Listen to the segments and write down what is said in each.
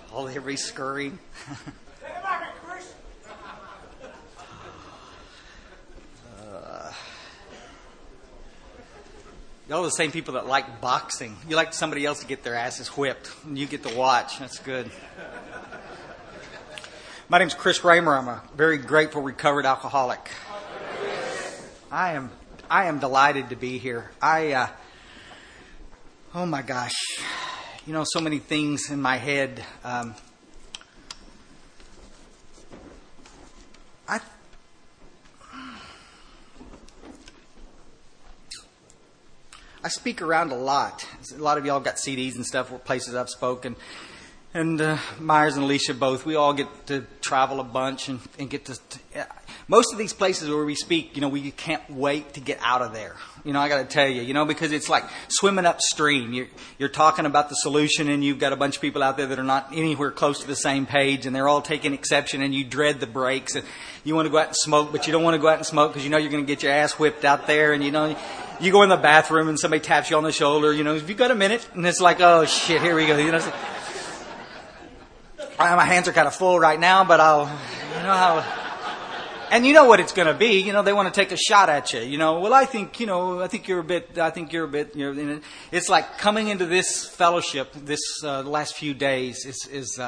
Oh, everybody scurrying. Y'all are the same people that like boxing. You like somebody else to get their asses whipped, and you get to watch. That's good. My name's Chris Raymer. I'm a very grateful recovered alcoholic. I am delighted to be here. Oh my gosh, so many things in my head. I speak around a lot. A lot of y'all have got CDs and stuff where places I've spoken. And Myers and Alicia both, we all get to travel a bunch and get to... most of these places where we speak, we can't wait to get out of there. I got to tell you, because it's like swimming upstream. You're talking about the solution and you've got a bunch of people out there that are not anywhere close to the same page and they're all taking exception and you dread the breaks and you want to go out and smoke, but you don't want to go out and smoke because you're going to get your ass whipped out there and you go in the bathroom and somebody taps you on the shoulder, have you got a minute? And it's like, oh shit, here we go. My hands are kind of full right now, but and you know what it's going to be. They want to take a shot at you. Well, I think you're a bit. It's like coming into this fellowship, this last few days is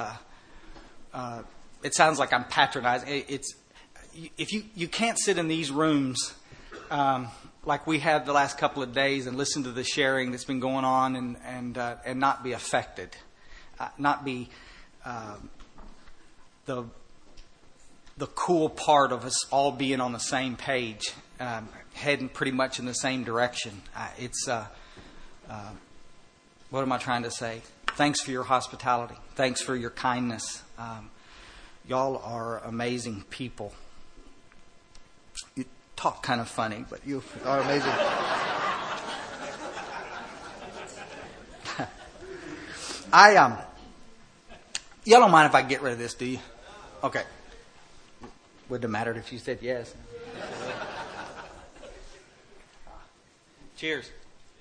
it sounds like I'm patronizing. It's if you can't sit in these rooms like we have the last couple of days and listen to the sharing that's been going on and not be affected, not be the cool part of us all being on the same page, heading pretty much in the same direction. What am I trying to say? Thanks for your hospitality. Thanks for your kindness. Y'all are amazing people. You talk kind of funny, but you are amazing. Y'all don't mind if I get rid of this, do you? Okay. Wouldn't have mattered if you said yes. Cheers.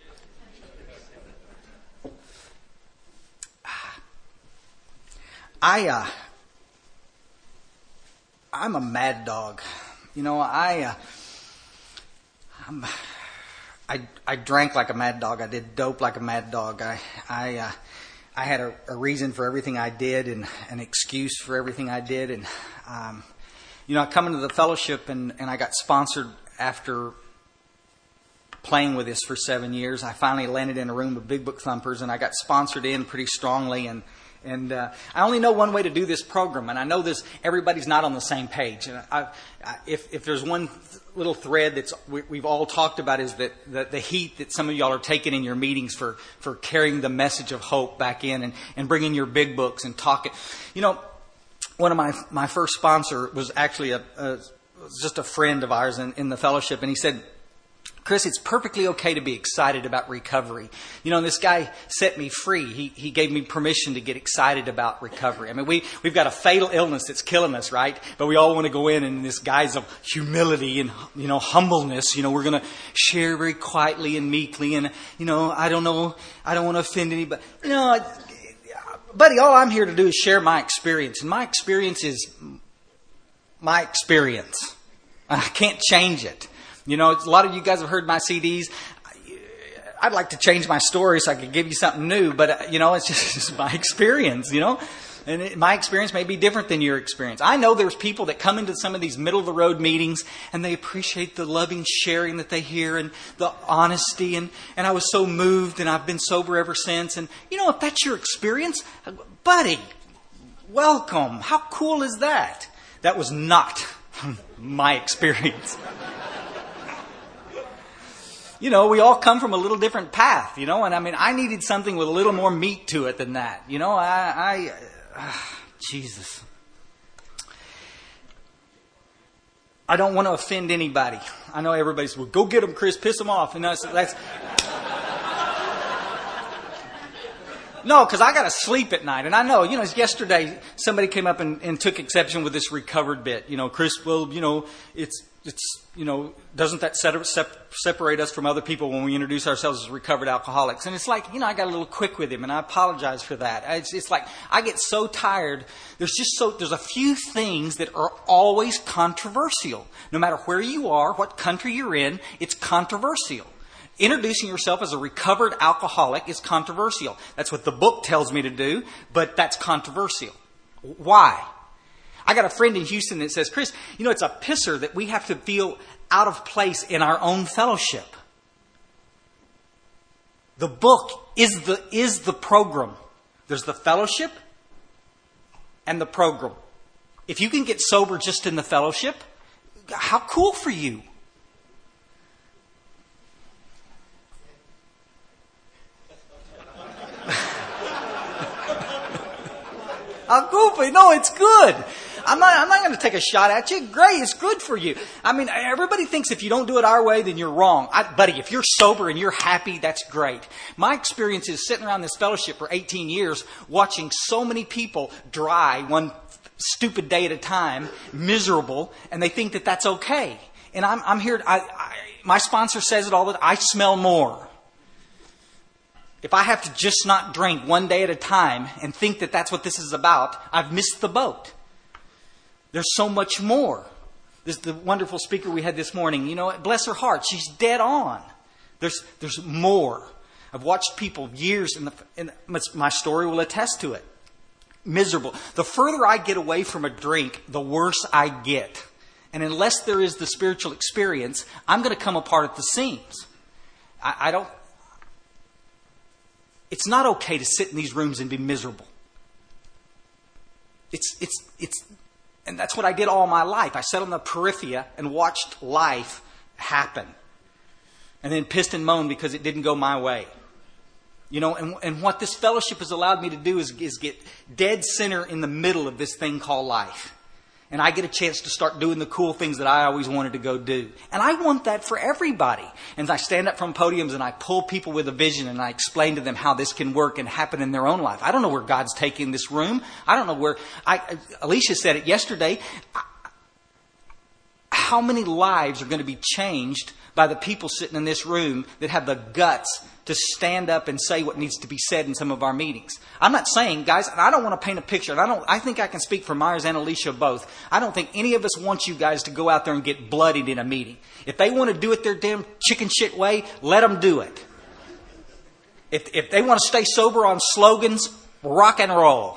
I'm a mad dog. I drank like a mad dog. I did dope like a mad dog. I had a reason for everything I did and an excuse for everything I did. And, I come into the fellowship and I got sponsored after playing with this for 7 years. I finally landed in a room of big book thumpers and I got sponsored in pretty strongly. And I only know one way to do this program. And I know everybody's not on the same page. And if there's one little thread that we've all talked about is that the heat that some of y'all are taking in your meetings for carrying the message of hope back in and bringing your big books and talking. One of my first sponsor was actually just a friend of ours in the fellowship. And he said, Chris, it's perfectly okay to be excited about recovery. This guy set me free. He gave me permission to get excited about recovery. I mean, we've got a fatal illness that's killing us, right? But we all want to go in this guise of humility and, humbleness. We're going to share very quietly and meekly. And, I don't want to offend anybody. Buddy, all I'm here to do is share my experience. And my experience is my experience. I can't change it. A lot of you guys have heard my CDs. I'd like to change my story so I could give you something new, but, it's just my experience, And my experience may be different than your experience. I know there's people that come into some of these middle-of-the-road meetings and they appreciate the loving sharing that they hear and the honesty. And I was so moved and I've been sober ever since. And, if that's your experience, buddy, welcome. How cool is that? That was not my experience. We all come from a little different path, and I needed something with a little more meat to it than that. Jesus. I don't want to offend anybody. I know everybody's, well, go get them, Chris, piss them off. And that's no, because I got to sleep at night. And I know, yesterday somebody came up and took exception with this recovered bit. Chris, well, doesn't that separate us from other people when we introduce ourselves as recovered alcoholics? And it's like, I got a little quick with him, and I apologize for that. It's like I get so tired. There's a few things that are always controversial. No matter where you are, what country you're in, it's controversial. Introducing yourself as a recovered alcoholic is controversial. That's what the book tells me to do, but that's controversial. Why? I got a friend in Houston that says, Chris, it's a pisser that we have to feel out of place in our own fellowship. The book is the program. There's the fellowship and the program. If you can get sober just in the fellowship, how cool for you. How cool for you. No, it's good. I'm not going to take a shot at you. Great, it's good for you. Everybody thinks if you don't do it our way, then you're wrong. Buddy, if you're sober and you're happy, that's great. My experience is sitting around this fellowship for 18 years, watching so many people dry one stupid day at a time, miserable, and they think that that's okay. And I'm here. My sponsor says it all the time. I smell more. If I have to just not drink one day at a time and think that that's what this is about, I've missed the boat. There's so much more. This is the wonderful speaker we had this morning. Bless her heart. She's dead on. There's more. I've watched people years, and my story will attest to it. Miserable. The further I get away from a drink, the worse I get. And unless there is the spiritual experience, I'm going to come apart at the seams. It's not okay to sit in these rooms and be miserable. And that's what I did all my life. I sat on the periphery and watched life happen. And then pissed and moaned because it didn't go my way. And what this fellowship has allowed me to do is get dead center in the middle of this thing called life. And I get a chance to start doing the cool things that I always wanted to go do. And I want that for everybody. And I stand up from podiums and I pull people with a vision and I explain to them how this can work and happen in their own life. I don't know where God's taking this room. I don't know where... Alicia said it yesterday. How many lives are going to be changed by the people sitting in this room that have the guts to stand up and say what needs to be said in some of our meetings? I'm not saying, guys, and I don't want to paint a picture. And I think I can speak for Myers and Alicia both. I don't think any of us want you guys to go out there and get bloodied in a meeting. If they want to do it their damn chicken shit way, let them do it. If they want to stay sober on slogans, rock and roll.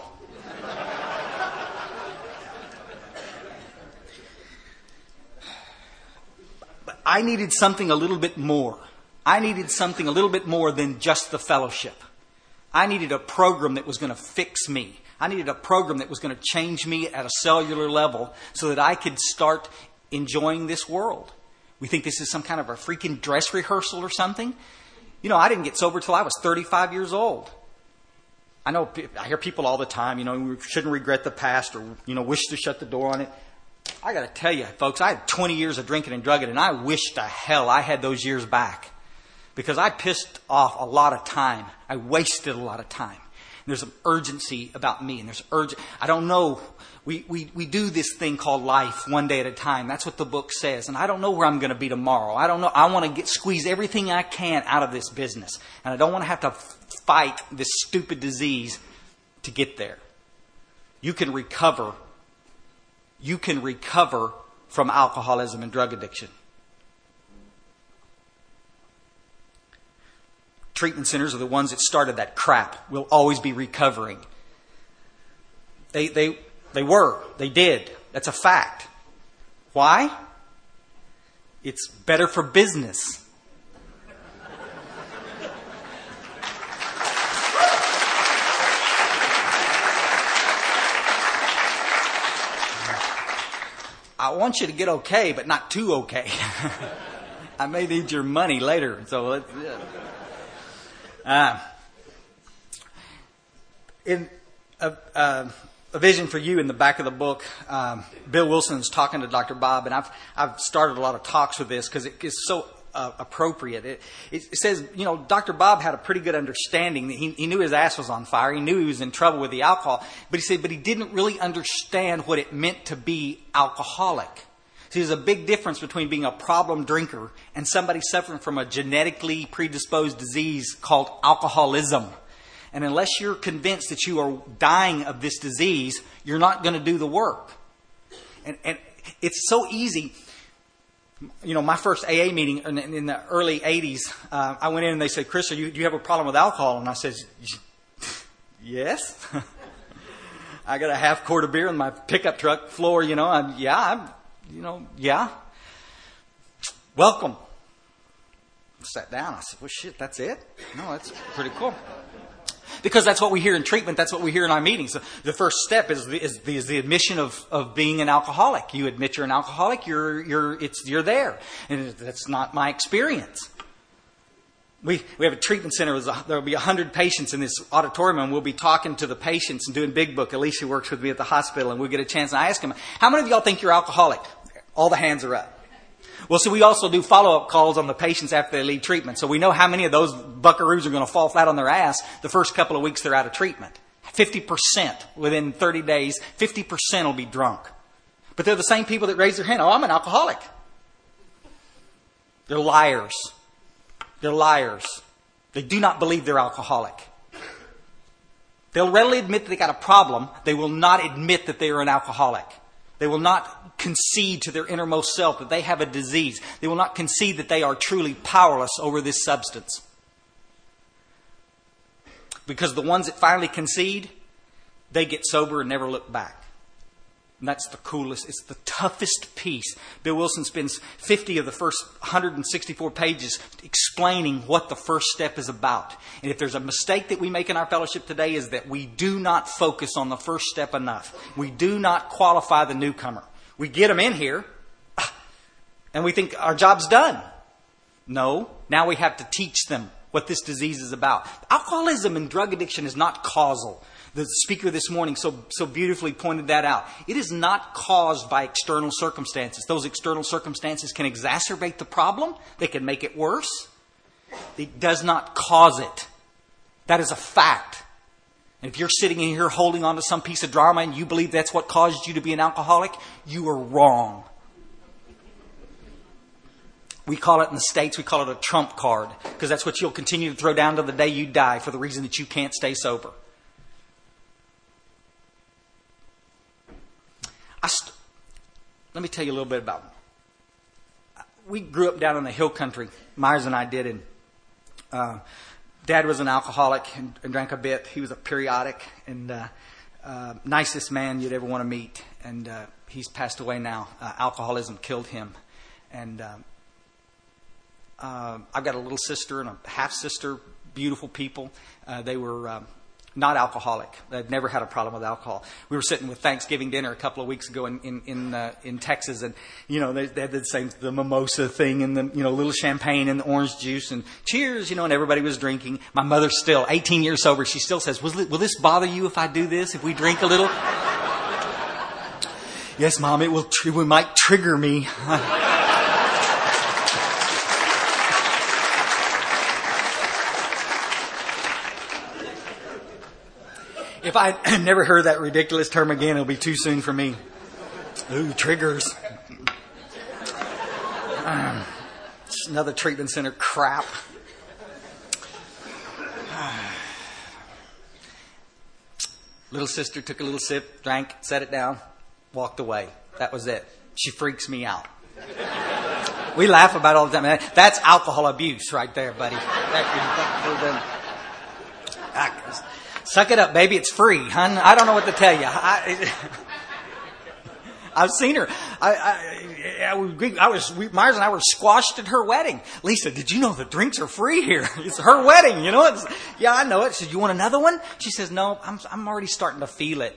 But I needed something a little bit more. I needed something a little bit more than just the fellowship. I needed a program that was going to fix me. I needed a program that was going to change me at a cellular level so that I could start enjoying this world. We think this is some kind of a freaking dress rehearsal or something. I didn't get sober till I was 35 years old. I hear people all the time, we shouldn't regret the past or, wish to shut the door on it. I got to tell you, folks, I had 20 years of drinking and drugging, and I wish to hell I had those years back. Because I pissed off a lot of time. I wasted a lot of time. And there's an urgency about me. And I don't know. We do this thing called life one day at a time. That's what the book says. And I don't know where I'm going to be tomorrow. I don't know. I want to squeeze everything I can out of this business. And I don't want to have to fight this stupid disease to get there. You can recover. You can recover from alcoholism and drug addiction. Treatment centers are the ones that started that crap. We'll always be recovering. They did. That's a fact. Why? It's better for business. I want you to get okay, but not too okay. I may need your money later, so let's... In a vision for you in the back of the book, Bill Wilson's talking to Dr. Bob, and I've started a lot of talks with this because it is so appropriate. It says, Dr. Bob had a pretty good understanding. He knew his ass was on fire. He knew he was in trouble with the alcohol, but he said, but he didn't really understand what it meant to be alcoholic. See, there's a big difference between being a problem drinker and somebody suffering from a genetically predisposed disease called alcoholism. And unless you're convinced that you are dying of this disease, you're not going to do the work. And it's so easy. You know, my first AA meeting in the early 80s, I went in and they said, "Chris, do you have a problem with alcohol?" And I said, "Yes." I got a half quart of beer in my pickup truck floor, yeah. Welcome. Sat down. I said, "Well, shit, that's it?" No, that's pretty cool. Because that's what we hear in treatment. That's what we hear in our meetings. So the first step is the admission of being an alcoholic. You admit you're an alcoholic. You're there, and that's not my experience. We have a treatment center. There will be 100 patients in this auditorium, and we'll be talking to the patients and doing Big Book. Alicia works with me at the hospital, and we'll get a chance. And I ask them, "How many of y'all think you're alcoholic?" All the hands are up. Well, so we also do follow-up calls on the patients after they leave treatment. So we know how many of those buckaroos are going to fall flat on their ass the first couple of weeks they're out of treatment. 50% within 30 days, 50% will be drunk. But they're the same people that raise their hand. "Oh, I'm an alcoholic." They're liars. They're liars. They do not believe they're alcoholic. They'll readily admit that they got a problem. They will not admit that they are an alcoholic. They will not concede to their innermost self that they have a disease. They will not concede that they are truly powerless over this substance. Because the ones that finally concede, they get sober and never look back. And that's the coolest. It's the toughest piece. Bill Wilson spends 50 of the first 164 pages explaining what the first step is about. And if there's a mistake that we make in our fellowship today, is that we do not focus on the first step enough. We do not qualify the newcomer. We get them in here and we think our job's done. No, now we have to teach them what this disease is about. Alcoholism and drug addiction is not causal. The speaker this morning so beautifully pointed that out. It is not caused by external circumstances. Those external circumstances can exacerbate the problem. They can make it worse. It does not cause it. That is a fact. And if you're sitting in here holding on to some piece of drama and you believe that's what caused you to be an alcoholic, you are wrong. We call it in the States, we call it a trump card, because that's what you'll continue to throw down to the day you die for the reason that you can't stay sober. Let me tell you a little bit about them. We grew up down in the hill country. Myers and I did. And Dad was an alcoholic and drank a bit. He was a periodic and nicest man you'd ever want to meet. And he's passed away now. Alcoholism killed him. And I've got a little sister and a half sister. Beautiful people. They were not alcoholic. They've never had a problem with alcohol. We were sitting with Thanksgiving dinner a couple of weeks ago in Texas, and they had the mimosa thing and the little champagne and the orange juice and cheers, and everybody was drinking. My mother's still 18 years sober. She still says, "Will this bother you if I do this? If we drink a little?" "Yes, Mom. It might trigger me." If I never heard that ridiculous term again, it'll be too soon for me. Ooh, triggers. Just another treatment center crap. Little sister took a little sip, drank, set it down, walked away. That was it. She freaks me out. We laugh about it all the time. That's alcohol abuse right there, buddy. Suck it up, baby. It's free, hun. I don't know what to tell you. I've seen her. Myers and I were squashed at her wedding. "Lisa, did you know the drinks are free here? It's her wedding, "Yeah, I know it." She said, "You want another one?" She says, "No, I'm already starting to feel it."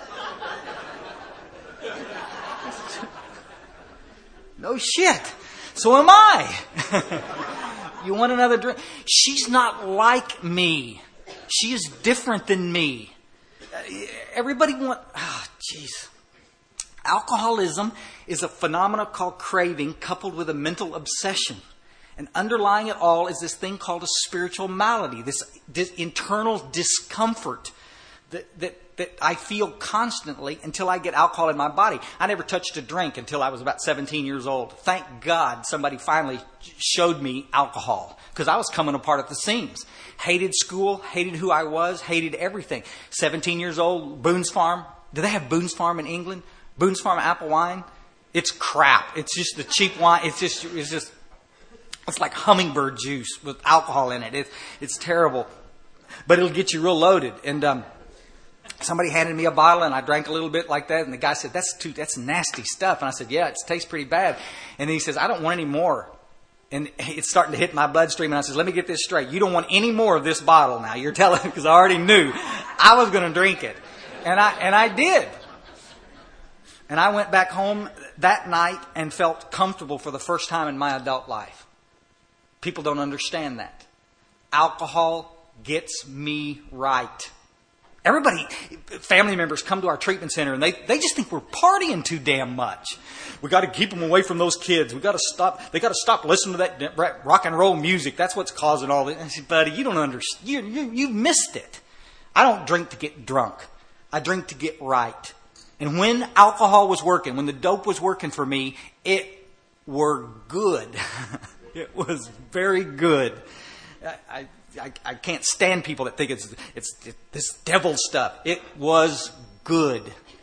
No shit. So am I. You want another drink? She's not like me. She is different than me. Everybody jeez. Alcoholism is a phenomenon called craving coupled with a mental obsession. And underlying it all is this thing called a spiritual malady, this internal discomfort that that I feel constantly until I get alcohol in my body. I never touched a drink until I was about 17 years old. Thank God somebody finally showed me alcohol, because I was coming apart at the seams. Hated school, hated who I was, hated everything. 17 years old, Boone's Farm. Do they have Boone's Farm in England? Boone's Farm apple wine? It's crap. It's just the cheap wine. It's like hummingbird juice with alcohol in it. It's terrible. But it'll get you real loaded. And somebody handed me a bottle, and I drank a little bit like that. And the guy said, that's nasty stuff. And I said, yeah, it tastes pretty bad. And then he says, I don't want any more. And it's starting to hit my bloodstream. And I said, let me get this straight. You don't want any more of this bottle now. You're telling me, because I already knew I was going to drink it. And I did. And I went back home that night and felt comfortable for the first time in my adult life. People don't understand that. Alcohol gets me right. Everybody, family members come to our treatment center and they just think we're partying too damn much. We got to keep them away from those kids. They got to stop listening to that rock and roll music. That's what's causing all this. I said, buddy, you don't understand. You missed it. I don't drink to get drunk. I drink to get right. And when alcohol was working, when the dope was working for me, it were good. It was very good. I can't stand people that think it's this devil stuff. It was good.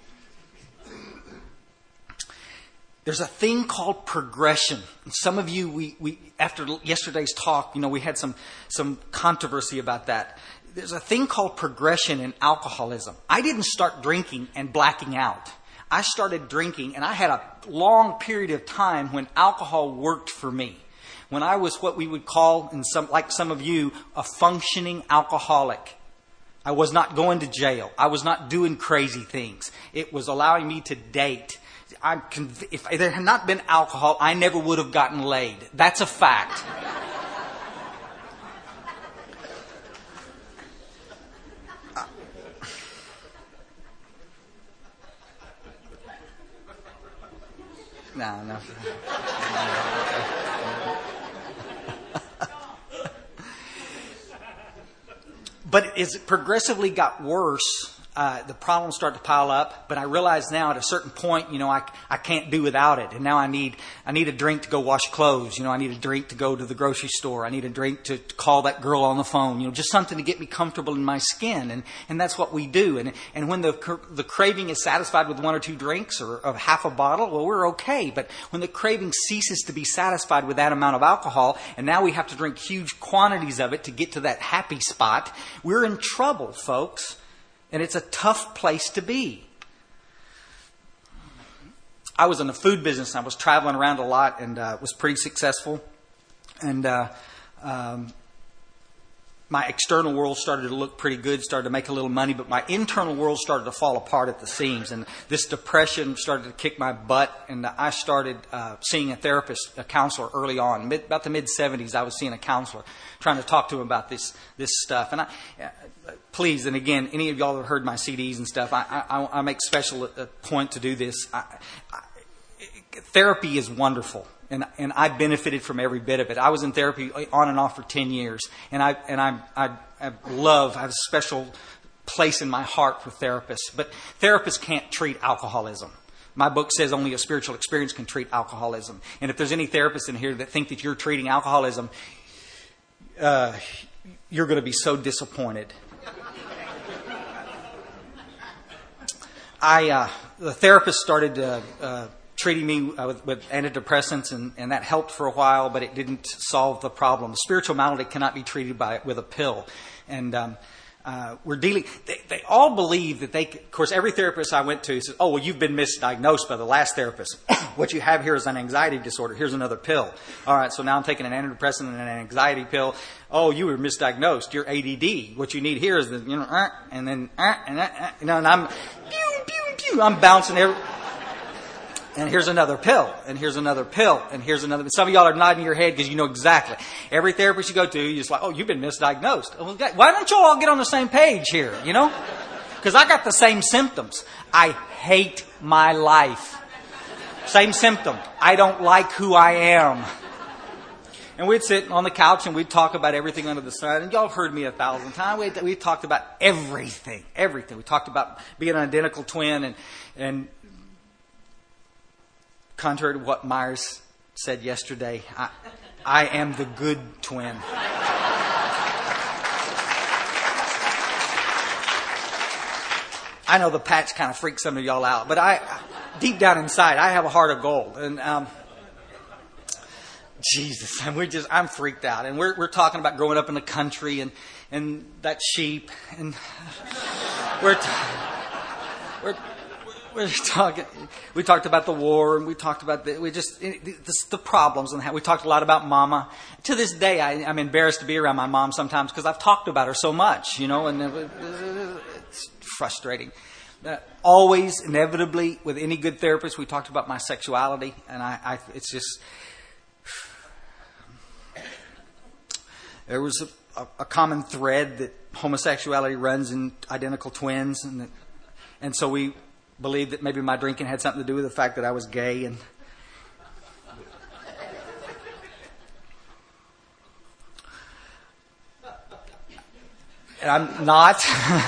There's a thing called progression. And some of you, we after yesterday's talk, we had some controversy about that. There's a thing called progression in alcoholism. I didn't start drinking and blacking out. I started drinking, and I had a long period of time when alcohol worked for me. When I was what we would call, like some of you, a functioning alcoholic. I was not going to jail. I was not doing crazy things. It was allowing me to date. If there had not been alcohol, I never would have gotten laid. That's a fact. No. But as it progressively got worse, the problems started to pile up. But I realize now at a certain point, I can't do without it. And now I need a drink to go wash clothes. I need a drink to go to the grocery store. I need a drink to call that girl on the phone. Just something to get me comfortable in my skin. And that's what we do. And when the craving is satisfied with one or two drinks or of half a bottle, well, we're okay. But when the craving ceases to be satisfied with that amount of alcohol, and now we have to drink huge quantities of it to get to that happy spot, we're in trouble, folks. And it's a tough place to be. I was in the food business. I was traveling around a lot and was pretty successful. And my external world started to look pretty good, started to make a little money, but my internal world started to fall apart at the seams. And this depression started to kick my butt. And I started seeing a therapist, a counselor early on. About the mid-70s, I was seeing a counselor, trying to talk to him about this stuff. And please, and again, any of y'all have heard my CDs and stuff, I make special point to do this. Therapy is wonderful. And I benefited from every bit of it. I was in therapy on and off for 10 years. And I have a special place in my heart for therapists. But therapists can't treat alcoholism. My book says only a spiritual experience can treat alcoholism. And if there's any therapists in here that think that you're treating alcoholism, you're going to be so disappointed. The therapist started treating me with antidepressants, and that helped for a while, but it didn't solve the problem. The spiritual malady cannot be treated with a pill. And we're dealing... They all believe that of course, every therapist I went to says, oh, well, you've been misdiagnosed by the last therapist. What you have here is an anxiety disorder. Here's another pill. All right, so now I'm taking an antidepressant and an anxiety pill. Oh, you were misdiagnosed. You're ADD. What you need here is and then, and I'm, I'm bouncing every... And here's another pill, and here's another pill, and here's another. Some of y'all are nodding your head because you know exactly. Every therapist you go to, you're just like, oh, you've been misdiagnosed. Why don't you all get on the same page here, Because I got the same symptoms. I hate my life. Same symptom. I don't like who I am. And we'd sit on the couch and we'd talk about everything under the sun. And y'all have heard me 1,000 times. We talked about everything. We talked about being an identical twin. And contrary to what Myers said yesterday, I am the good twin. I know the patch kind of freaks some of y'all out, but deep down inside, I have a heart of gold. And Jesus, and I'm freaked out. And we're talking about growing up in the country and that sheep, and we're talking. We talked about the war, and we talked about the problems, and how we talked a lot about Mama. To this day, I'm embarrassed to be around my mom sometimes because I've talked about her so much, and it's frustrating. Always, inevitably, with any good therapist, we talked about my sexuality, and it's just. There was a common thread that homosexuality runs in identical twins, and so we believed that maybe my drinking had something to do with the fact that I was gay. And I'm not.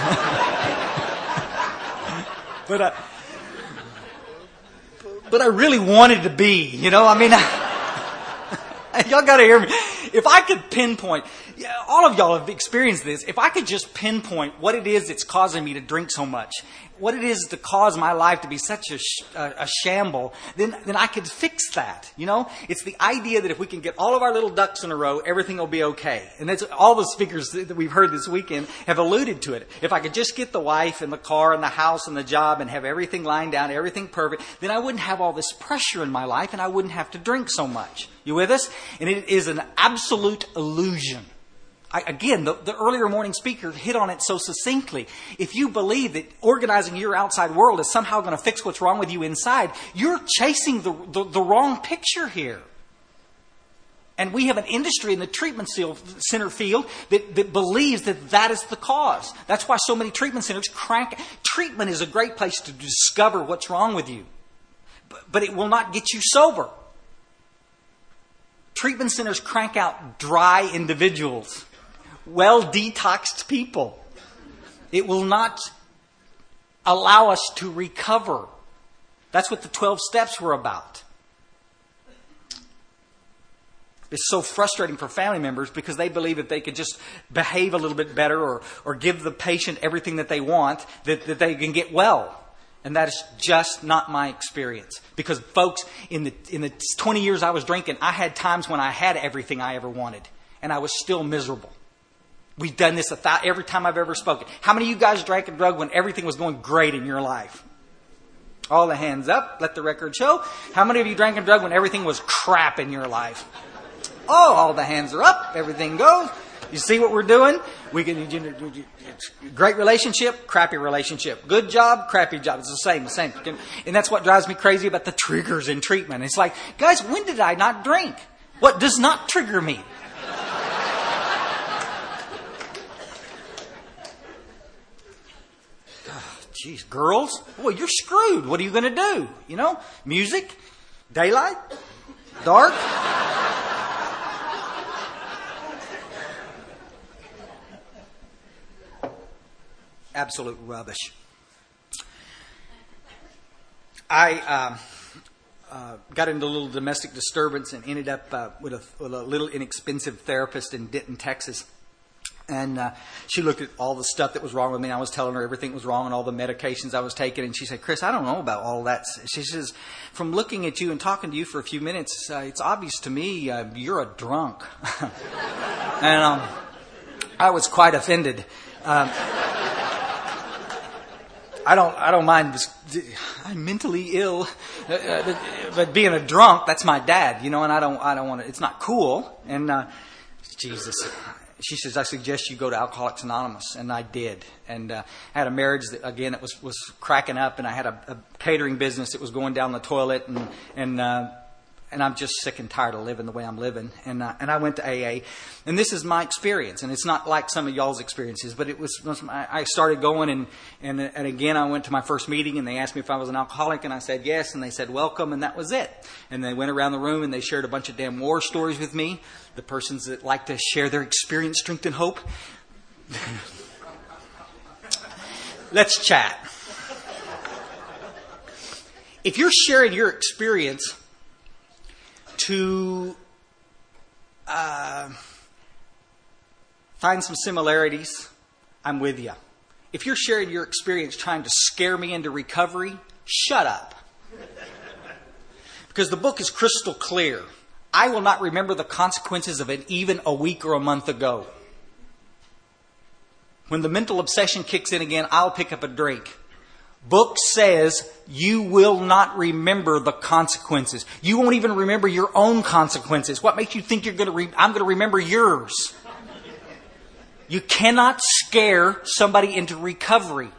But I really wanted to be, y'all got to hear me. If I could pinpoint, all of y'all have experienced this. If I could just pinpoint what it is that's causing me to drink so much, what it is to cause my life to be such a shamble, then I could fix that. It's the idea that if we can get all of our little ducks in a row, everything will be okay. And that's all the speakers that we've heard this weekend have alluded to it. If I could just get the wife and the car and the house and the job and have everything lined down, everything perfect, then I wouldn't have all this pressure in my life and I wouldn't have to drink so much. You with us? And it is an absolute illusion. Again, the earlier morning speaker hit on it so succinctly. If you believe that organizing your outside world is somehow going to fix what's wrong with you inside, you're chasing the wrong picture here. And we have an industry in the treatment center field that believes that is the cause. That's why so many treatment centers crank. Treatment is a great place to discover what's wrong with you. But it will not get you sober. Treatment centers crank out dry individuals. Well-detoxed people. It will not allow us to recover. That's what the 12 steps were about. It's so frustrating for family members because they believe if they could just behave a little bit better or give the patient everything that they want, that they can get well. And that is just not my experience. Because folks, in the 20 years I was drinking, I had times when I had everything I ever wanted. And I was still miserable. We've done this every time I've ever spoken. How many of you guys drank and drug when everything was going great in your life? All the hands up. Let the record show. How many of you drank and drug when everything was crap in your life? Oh, all the hands are up. Everything goes. You see what we're doing? We can great relationship, crappy relationship. Good job, crappy job. It's the same. And that's what drives me crazy about the triggers in treatment. It's like, guys, when did I not drink? What does not trigger me? Jeez, girls, boy, you're screwed. What are you going to do? Music, daylight, dark. Absolute rubbish. I got into a little domestic disturbance and ended up with a little inexpensive therapist in Denton, Texas. And she looked at all the stuff that was wrong with me. And I was telling her everything was wrong and all the medications I was taking. And she said, Chris, I don't know about all that. She says, from looking at you and talking to you for a few minutes, it's obvious to me you're a drunk. And I was quite offended. I don't mind. I'm mentally ill, but being a drunk, that's my dad, and I don't want to. It's not cool. And Jesus, she says, I suggest you go to Alcoholics Anonymous, and I did. And I had a marriage that again it was cracking up, and I had a catering business that was going down the toilet, and I'm just sick and tired of living the way I'm living. And I went to AA, and this is my experience. And it's not like some of y'all's experiences, but it was. I started going, and again I went to my first meeting, and they asked me if I was an alcoholic, and I said yes, and they said welcome, and that was it. And they went around the room and they shared a bunch of damn war stories with me. The persons that like to share their experience, strength, and hope. Let's chat. If you're sharing your experience to find some similarities, I'm with you. If you're sharing your experience trying to scare me into recovery, shut up. Because the book is crystal clear. I will not remember the consequences of it even a week or a month ago. When the mental obsession kicks in again, I'll pick up a drink. Book says you will not remember the consequences. You won't even remember your own consequences. What makes you think I'm going to remember yours? You cannot scare somebody into recovery.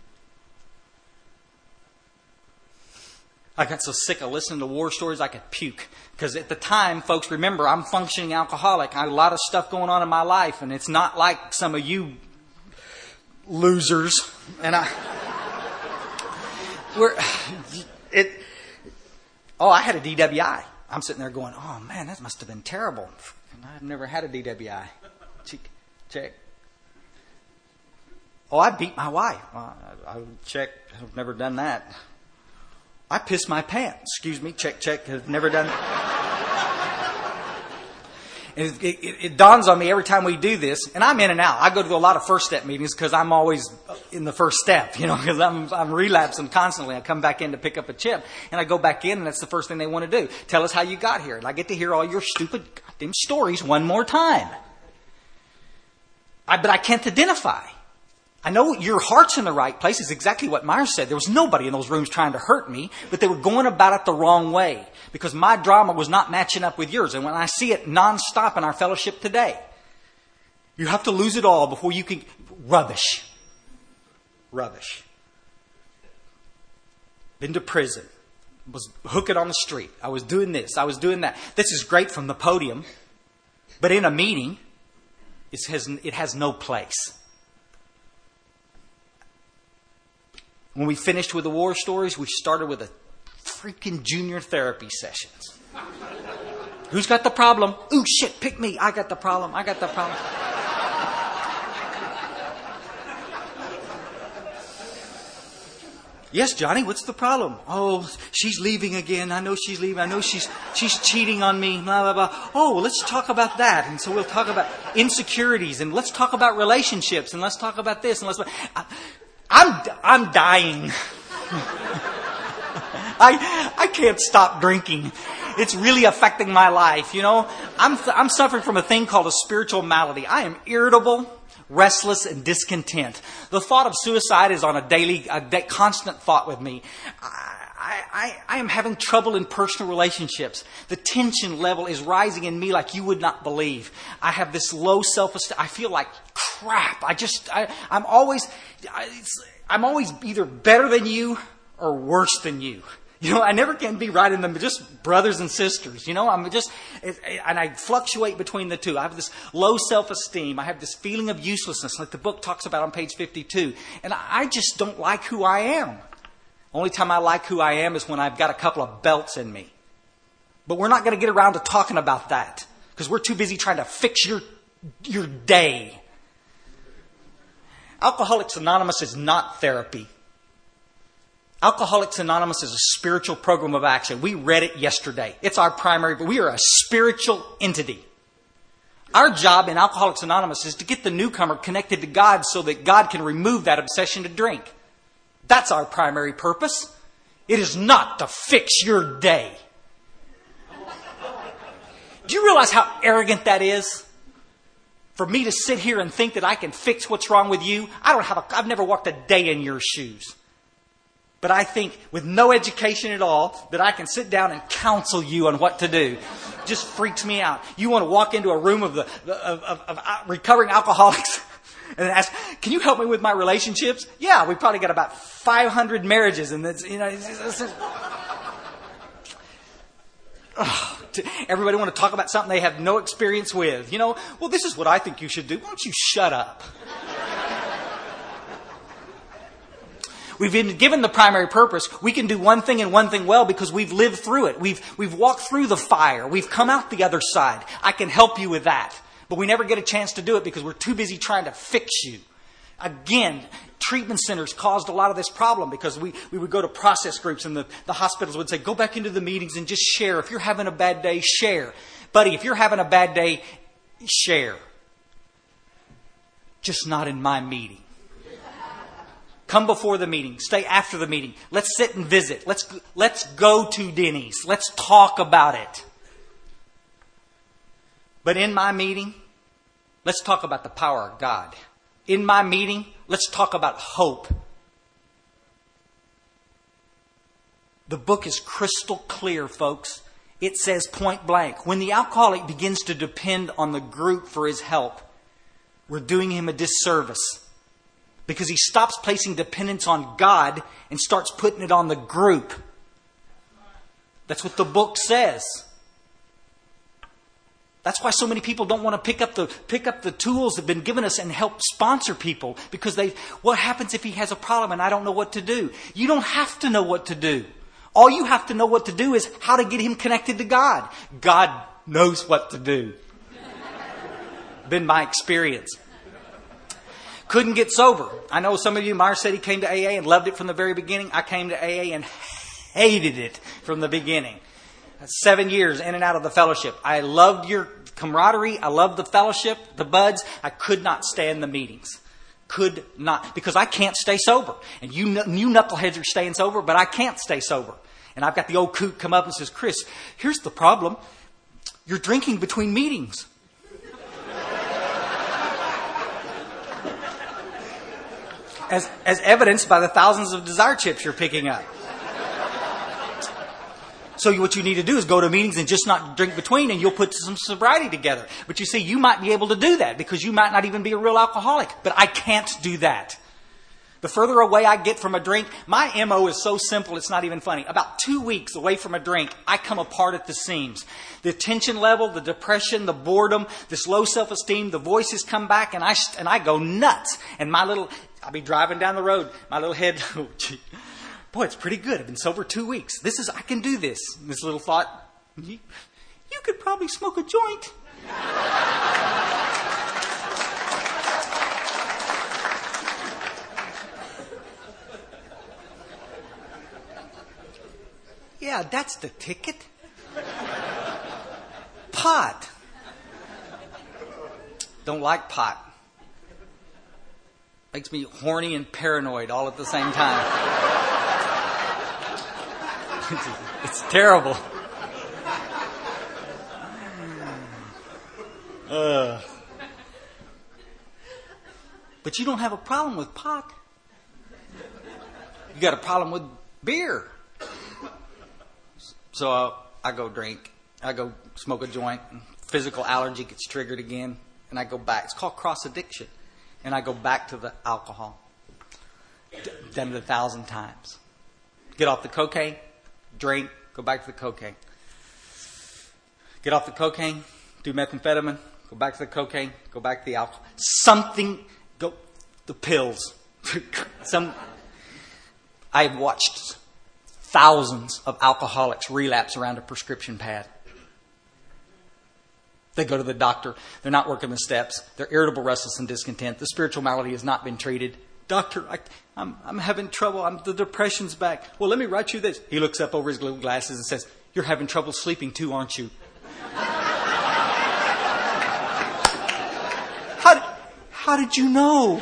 I got so sick of listening to war stories I could puke. Because at the time, folks, remember, I'm functioning alcoholic. I had a lot of stuff going on in my life. And it's not like some of you losers. And I had a DWI. I'm sitting there going, oh man, that must have been terrible. I've never had a DWI. Check. Oh, I beat my wife. I check. I've never done that. I pissed my pants. Excuse me. Check. I've never done that. And it dawns on me every time we do this, and I'm in and out. I go to a lot of first step meetings because I'm always in the first step, because I'm relapsing constantly. I come back in to pick up a chip, and I go back in, and that's the first thing they want to do. Tell us how you got here. And I get to hear all your stupid goddamn stories one more time. But I can't identify. I know your heart's in the right place. Is exactly what Myers said. There was nobody in those rooms trying to hurt me, but they were going about it the wrong way because my drama was not matching up with yours. And when I see it nonstop in our fellowship today, you have to lose it all before you can... Rubbish. Been to prison. Was hooking on the street. I was doing this. I was doing that. This is great from the podium, but in a meeting, it has no place. When we finished with the war stories, we started with a freaking junior therapy sessions. Who's got the problem? Ooh, shit, pick me. I got the problem. Yes, Johnny, what's the problem? Oh, she's leaving again. I know she's leaving. I know she's cheating on me. Blah, blah, blah. Oh, well, let's talk about that. And so we'll talk about insecurities. And let's talk about relationships. And let's talk about this. And I'm dying. I can't stop drinking. It's really affecting my life, I'm suffering from a thing called a spiritual malady. I am irritable, restless, and discontent. The thought of suicide is on a constant thought with me. I am having trouble in personal relationships. The tension level is rising in me like you would not believe. I have this low self-esteem. I feel like crap. I'm always either better than you or worse than you. I never can be right in them, just brothers and sisters. And I fluctuate between the two. I have this low self-esteem. I have this feeling of uselessness, like the book talks about on page 52. And I just don't like who I am. Only time I like who I am is when I've got a couple of belts in me. But we're not going to get around to talking about that because we're too busy trying to fix your day. Alcoholics Anonymous is not therapy. Alcoholics Anonymous is a spiritual program of action. We read it yesterday. It's our primary, but we are a spiritual entity. Our job in Alcoholics Anonymous is to get the newcomer connected to God so that God can remove that obsession to drink. That's our primary purpose. It is not to fix your day. Do you realize how arrogant that is? For me to sit here and think that I can fix what's wrong with you, I've never walked a day in your shoes. But I think with no education at all that I can sit down and counsel you on what to do. It just freaks me out. You want to walk into a room of recovering alcoholics and ask, can you help me with my relationships? Yeah, we probably got about 500 marriages. And that's, Everybody want to talk about something they have no experience with. Well, this is what I think you should do. Why don't you shut up? We've been given the primary purpose. We can do one thing and one thing well because we've lived through it. We've walked through the fire. We've come out the other side. I can help you with that. But we never get a chance to do it because we're too busy trying to fix you. Again, treatment centers caused a lot of this problem because we would go to process groups and the hospitals would say, go back into the meetings and just share. If you're having a bad day, share. Buddy, if you're having a bad day, share. Just not in my meeting. Come before the meeting. Stay after the meeting. Let's sit and visit. Let's go to Denny's. Let's talk about it. But in my meeting, let's talk about the power of God. In my meeting, let's talk about hope. The book is crystal clear, folks. It says point blank, when the alcoholic begins to depend on the group for his help, we're doing him a disservice. Because he stops placing dependence on God and starts putting it on the group. That's what the book says. That's why so many people don't want to pick up the tools that have been given us and help sponsor people. Because what happens if he has a problem and I don't know what to do? You don't have to know what to do. All you have to know what to do is how to get him connected to God. God knows what to do. Been my experience. Couldn't get sober. I know some of you, Myers said he came to AA and loved it from the very beginning. I came to AA and hated it from the beginning. 7 years in and out of the fellowship. I loved your camaraderie. I loved the fellowship, the buds. I could not stand the meetings. Could not. Because I can't stay sober. And you knuckleheads are staying sober, but I can't stay sober. And I've got the old coot come up and says, Chris, here's the problem. You're drinking between meetings. As evidenced by the thousands of Desire chips you're picking up. So what you need to do is go to meetings and just not drink between, and you'll put some sobriety together. But you see, you might be able to do that because you might not even be a real alcoholic. But I can't do that. The further away I get from a drink, my MO is so simple it's not even funny. About 2 weeks away from a drink, I come apart at the seams. The tension level, the depression, the boredom, this low self-esteem, the voices come back, and I go nuts. And I'll be driving down the road. My little head, oh, gee, boy, it's pretty good. I've been sober 2 weeks. I can do this. This little thought, you could probably smoke a joint. Yeah, that's the ticket. Pot. Don't like pot. Makes me horny and paranoid all at the same time. It's terrible. But you don't have a problem with pot. You got a problem with beer. So I go drink. I go smoke a joint. Physical allergy gets triggered again. And I go back. It's called cross addiction. And I go back to the alcohol. Done it 1,000 times. Get off the cocaine, drink, go back to the cocaine. Get off the cocaine, do methamphetamine, go back to the cocaine, go back to the alcohol. The pills. I've watched thousands of alcoholics relapse around a prescription pad. They go to the doctor. They're not working the steps. They're irritable, restless, and discontent. The spiritual malady has not been treated. Doctor, I'm having trouble. The depression's back. Well, let me write you this. He looks up over his little glasses and says, you're having trouble sleeping too, aren't you? How did you know?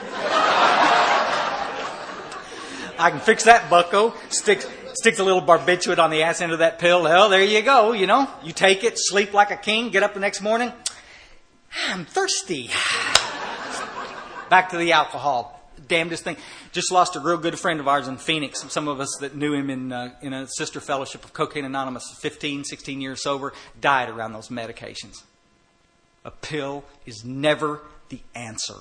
I can fix that, bucko. Sticks a little barbiturate on the ass end of that pill. Well, there you go, you know. You take it, sleep like a king, get up the next morning. I'm thirsty. Back to the alcohol. Damnedest thing. Just lost a real good friend of ours in Phoenix. Some of us that knew him in a sister fellowship of Cocaine Anonymous, 15, 16 years sober, died around those medications. A pill is never the answer.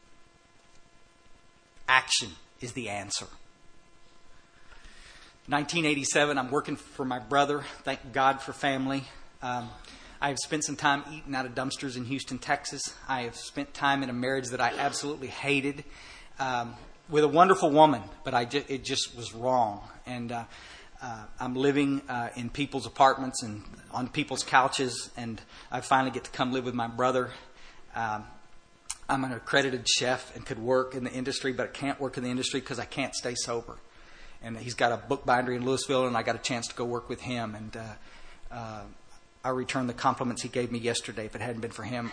Action is the answer. 1987, I'm working for my brother. Thank God for family. I have spent some time eating out of dumpsters in Houston, Texas. I have spent time in a marriage that I absolutely hated with a wonderful woman, but it just was wrong. And I'm living in people's apartments and on people's couches, and I finally get to come live with my brother. I'm an accredited chef and could work in the industry, but I can't work in the industry because I can't stay sober. And he's got a book bindery in Louisville, and I got a chance to go work with him. And I returned the compliments he gave me yesterday. If it hadn't been for him,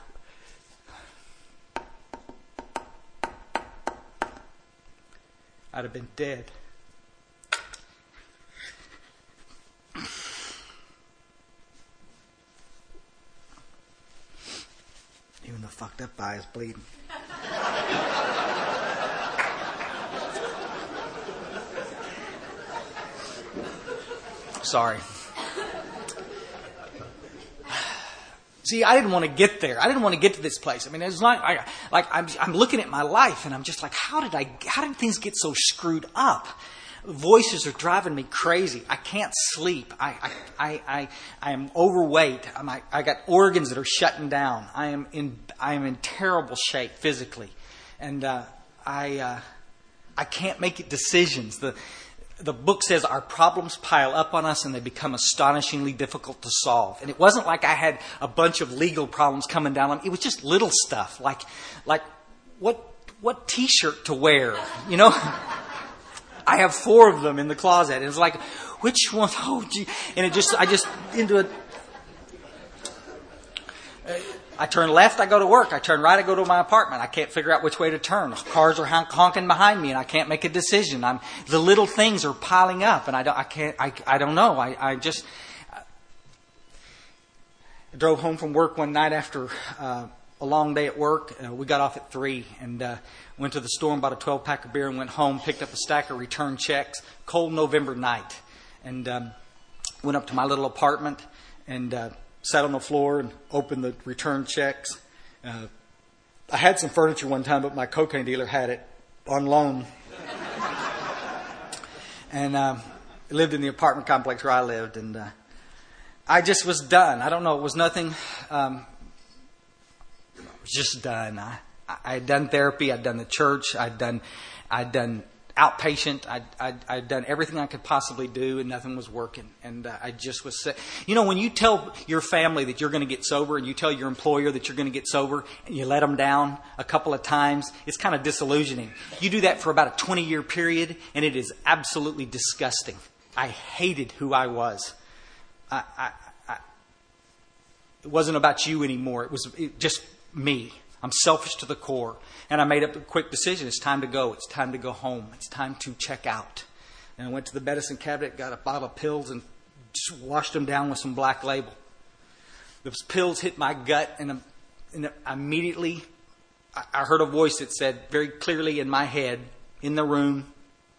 I'd have been dead. Even the fucked up eye is bleeding. Sorry. See, I didn't want to get there. I didn't want to get to this place. I mean, it's not I'm looking at my life and I'm just like, how did things get so screwed up? Voices are driving me crazy. I can't sleep. I am overweight. I got organs that are shutting down. I am in terrible shape physically, and I can't make decisions. The book says our problems pile up on us and they become astonishingly difficult to solve. And it wasn't like I had a bunch of legal problems coming down on me. It was just little stuff like what T-shirt to wear, you know. I have 4 of them in the closet. And it's like, which one? Oh, gee. And I turn left, I go to work. I turn right, I go to my apartment. I can't figure out which way to turn. Cars are honking behind me, and I can't make a decision. The little things are piling up, and I don't know. I drove home from work one night after a long day at work. We got off at 3 and went to the store and bought a 12-pack of beer and went home, picked up a stack of return checks, cold November night, and went up to my little apartment and sat on the floor and opened the return checks. I had some furniture one time, but my cocaine dealer had it on loan. And I lived in the apartment complex where I lived, and I just was done. I don't know, it was nothing. Just done. I had done therapy. I'd done the church. I'd done outpatient. I'd done everything I could possibly do, and nothing was working. And I just was sick. You know, when you tell your family that you're going to get sober, and you tell your employer that you're going to get sober, and you let them down a couple of times, it's kind of disillusioning. You do that for about a 20-year period, and it is absolutely disgusting. I hated who I was. It wasn't about you anymore. It was just me. I'm selfish to the core. And I made up a quick decision. It's time to go. It's time to go home. It's time to check out. And I went to the medicine cabinet, got a bottle of pills, and just washed them down with some Black Label. Those pills hit my gut, and immediately I heard a voice that said very clearly in my head, in the room,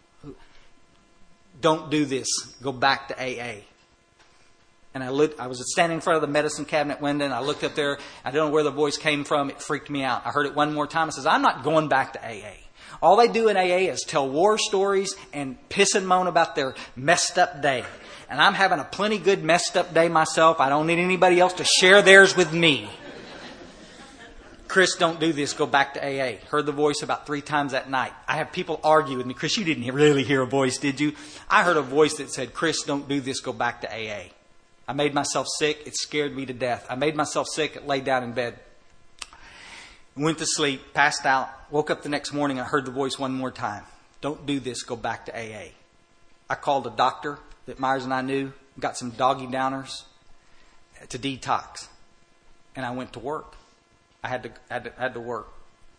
don't do this. Go back to AA. And I was standing in front of the medicine cabinet window, and I looked up there. I don't know where the voice came from. It freaked me out. I heard it one more time. It says, I'm not going back to AA. All they do in AA is tell war stories and piss and moan about their messed up day. And I'm having a plenty good messed up day myself. I don't need anybody else to share theirs with me. Chris, don't do this. Go back to AA. Heard the voice about 3 times that night. I have people argue with me. Chris, you didn't really hear a voice, did you? I heard a voice that said, Chris, don't do this. Go back to AA. I made myself sick. It scared me to death. I made myself sick. It laid down in bed. Went to sleep, passed out, woke up the next morning. I heard the voice one more time. Don't do this. Go back to AA. I called a doctor that Myers and I knew, got some doggy downers to detox. And I went to work. I had to work.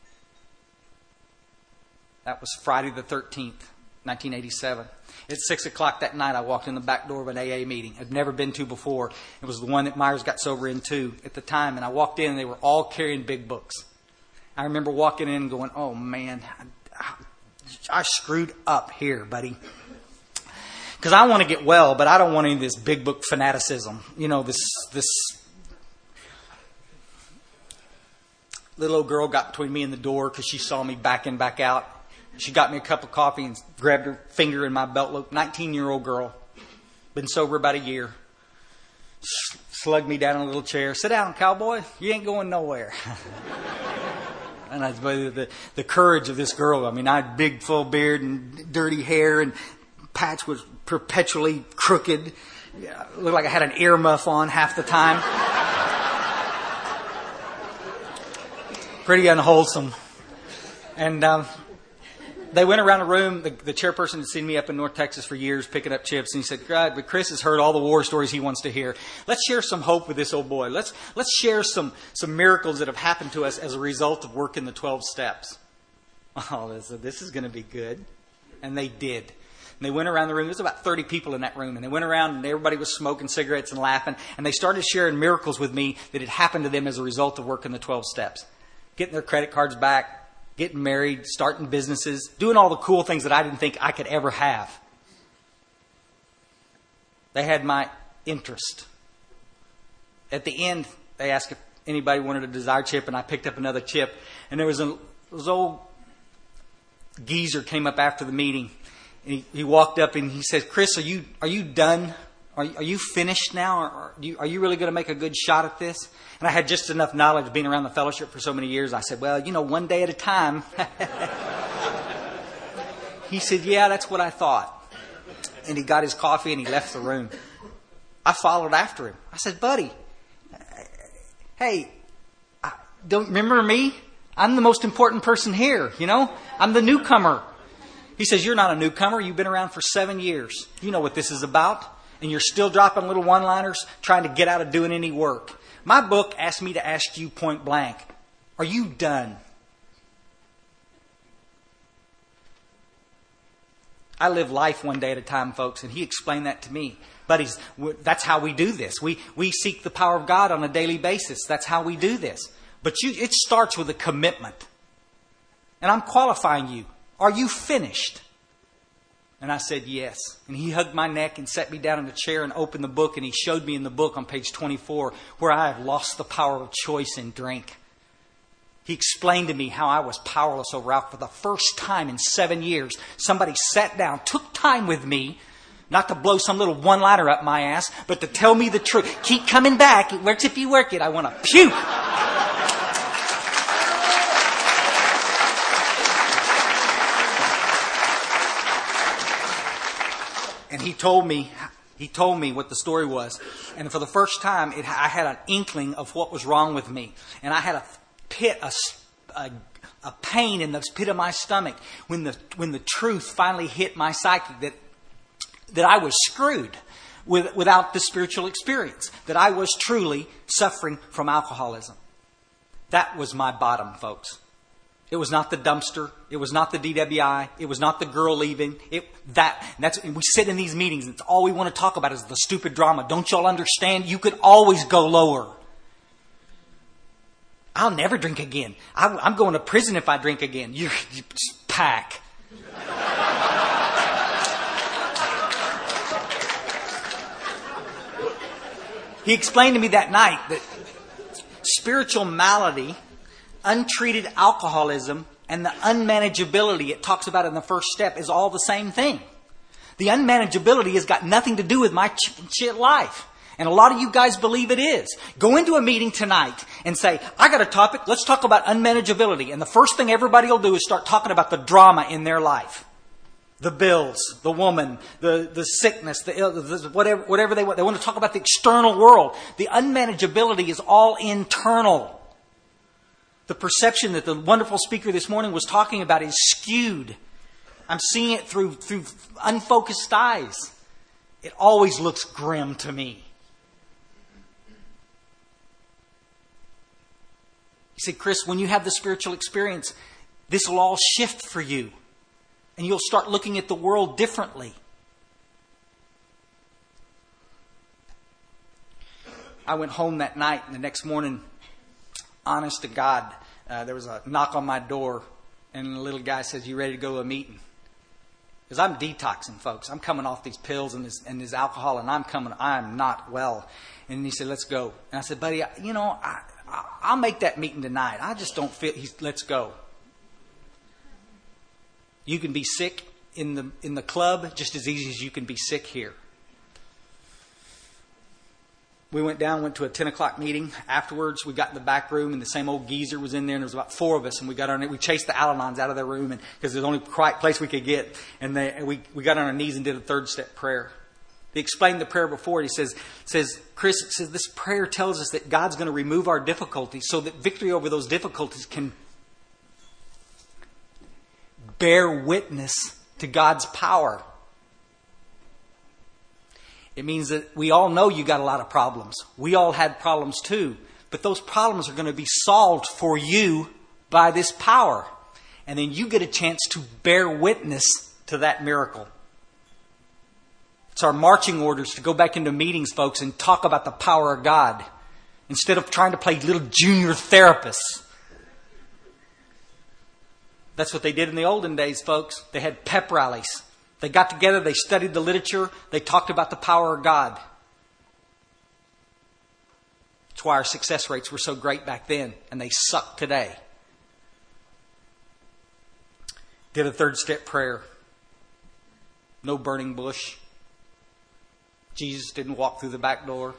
That was Friday the 13th. 1987. At 6 o'clock that night, I walked in the back door of an AA meeting I'd never been to before. It was the one that Myers got sober into at the time. And I walked in, and they were all carrying big books. I remember walking in and going, oh, man, I screwed up here, buddy. Because I want to get well, but I don't want any of this big book fanaticism. You know, this little old girl got between me and the door because she saw me back in, back out. She got me a cup of coffee and grabbed her finger in my belt loop. 19-year-old girl. Been sober about a year. slugged me down in a little chair. Sit down, cowboy. You ain't going nowhere. And I the courage of this girl. I mean, I had big, full beard and dirty hair, and Patch was perpetually crooked. Yeah, looked like I had an earmuff on half the time. Pretty unwholesome. And they went around the room. The chairperson had seen me up in North Texas for years picking up chips. And he said, God, but Chris has heard all the war stories he wants to hear. Let's share some hope with this old boy. Let's share some miracles that have happened to us as a result of working the 12 steps. Oh, this is going to be good. And they did. And they went around the room. There was about 30 people in that room. And they went around and everybody was smoking cigarettes and laughing. And they started sharing miracles with me that had happened to them as a result of working the 12 steps. Getting their credit cards back. Getting married, starting businesses, doing all the cool things that I didn't think I could ever have. They had my interest. At the end, they asked if anybody wanted a Desire chip, and I picked up another chip. And there was this old geezer came up after the meeting. And he walked up and he said, Chris, are you done? Are you finished now? Or are you really going to make a good shot at this? And I had just enough knowledge being around the fellowship for so many years. I said, well, one day at a time. He said, yeah, that's what I thought. And he got his coffee and he left the room. I followed after him. I said, buddy, hey, don't remember me? I'm the most important person here, I'm the newcomer. He says, you're not a newcomer. You've been around for 7 years. You know what this is about. And you're still dropping little one-liners trying to get out of doing any work. My book asked me to ask you point blank, are you done? I live life one day at a time, folks, and he explained that to me. But that's how we do this. We seek the power of God on a daily basis. That's how we do this. But it starts with a commitment. And I'm qualifying you. Are you finished? And I said, yes. And he hugged my neck and set me down in a chair and opened the book. And he showed me in the book on page 24 where I have lost the power of choice in drink. He explained to me how I was powerless over alcohol. For the first time in 7 years, somebody sat down, took time with me, not to blow some little one-liner up my ass, but to tell me the truth. Keep coming back. It works if you work it. I want to puke. And he told me what the story was. And for the first time, I had an inkling of what was wrong with me. And I had a pain in the pit of my stomach when the truth finally hit my psyche that I was screwed without the spiritual experience. That I was truly suffering from alcoholism. That was my bottom, folks. It was not the dumpster. It was not the DWI. It was not the girl leaving. We sit in these meetings and it's all we want to talk about is the stupid drama. Don't y'all understand? You could always go lower. I'll never drink again. I'm going to prison if I drink again. You pack. He explained to me that night that spiritual malady, untreated alcoholism, and the unmanageability it talks about in the first step is all the same thing. The unmanageability has got nothing to do with my shit life. And a lot of you guys believe it is. Go into a meeting tonight and say, I got a topic, let's talk about unmanageability. And the first thing everybody will do is start talking about the drama in their life. The bills, the woman, the sickness, the illness, whatever they want. They want to talk about the external world. The unmanageability is all internal. The perception that the wonderful speaker this morning was talking about is skewed. I'm seeing it through unfocused eyes. It always looks grim to me. He said, Chris, when you have the spiritual experience, this will all shift for you. And you'll start looking at the world differently. I went home that night and the next morning, honest to God, there was a knock on my door and the little guy says, you ready to go to a meeting? Because I'm detoxing, folks. I'm coming off these pills and this alcohol and I'm not well. And he said, let's go. And I said, buddy, I'll make that meeting tonight. I just don't feel, let's go. You can be sick in the club just as easy as you can be sick here. We went to a 10 o'clock meeting. Afterwards, we got in the back room, and the same old geezer was in there, and there was about 4 of us, and we chased the Al-Anons out of their room, and because it was the only quiet place we could get, and we got on our knees and did a 3rd-step prayer. He explained the prayer before. He says, Chris, this prayer tells us that God's going to remove our difficulties so that victory over those difficulties can bear witness to God's power. It means that we all know you got a lot of problems. We all had problems too. But those problems are going to be solved for you by this power. And then you get a chance to bear witness to that miracle. It's our marching orders to go back into meetings, folks, and talk about the power of God instead of trying to play little junior therapists. That's what they did in the olden days, folks. They had pep rallies. They got together, they studied the literature, they talked about the power of God. That's why our success rates were so great back then, and they suck today. Did a 3rd-step prayer. No burning bush. Jesus didn't walk through the back door.